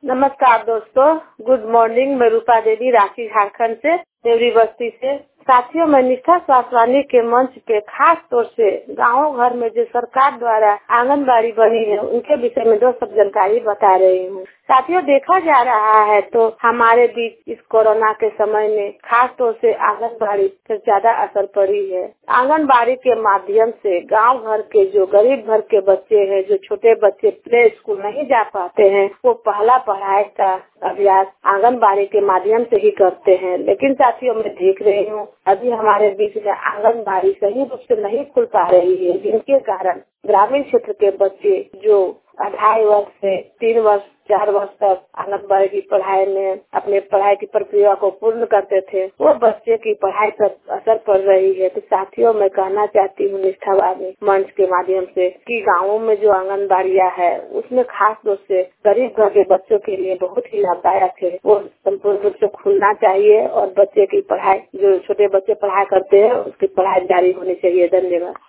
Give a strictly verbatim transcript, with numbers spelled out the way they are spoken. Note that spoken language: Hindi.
नमस्कार दोस्तों, गुड मॉर्निंग। मैं रूपा देवी रांची झारखंड से देवरी बस्ती से। साथियों, मैं निष्ठा स्वास्थ्यवाणी के मंच पे खास तौर से गाँव घर में जो सरकार द्वारा आंगनबाड़ी बनी है उनके विषय में दो सब जानकारी बता रही हूँ। साथियों, देखा जा रहा है तो हमारे बीच इस कोरोना के समय में खास तौर से आंगनबाड़ी पर ज्यादा असर पड़ी है। आंगनबाड़ी के माध्यम से गांव घर के जो गरीब घर के बच्चे हैं, जो छोटे बच्चे प्ले स्कूल नहीं जा पाते हैं, वो पहला पढ़ाई का अभ्यास आंगनबाड़ी के माध्यम से ही करते हैं। लेकिन साथियों, मैं देख रही हूँ अभी हमारे बीच में आंगनबाड़ी सही रूप से नहीं खुल पा रही है, जिनके कारण ग्रामीण क्षेत्र के बच्चे जो अढ़ाई वर्ष से तीन वर्ष चार वर्ष तक आंगनबाड़ी की पढ़ाई में अपने पढ़ाई की प्रक्रिया को पूर्ण करते थे, वो बच्चे की पढ़ाई पर असर पड़ रही है। तो साथियों, मैं कहना चाहती हूँ निष्ठावादी मंच के माध्यम से कि गाँवों में जो आंगनबाड़ियाँ है उसमें खास तौर से गरीब घर के बच्चों के लिए बहुत ही लाभदायक है। वो संपूर्ण रूप से खुलना चाहिए और बच्चे की पढ़ाई, जो छोटे बच्चे पढ़ाई करते हैं उसकी पढ़ाई जारी होनी चाहिए। धन्यवाद।